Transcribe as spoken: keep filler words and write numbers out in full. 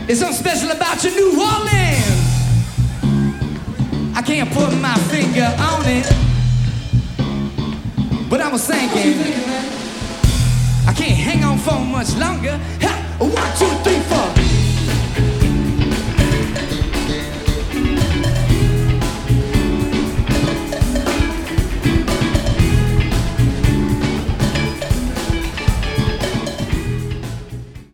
There's something special about your New Orleans. I can't put my finger on it, but I was thinking I can't hang on for much longer. Ha! One, two, three.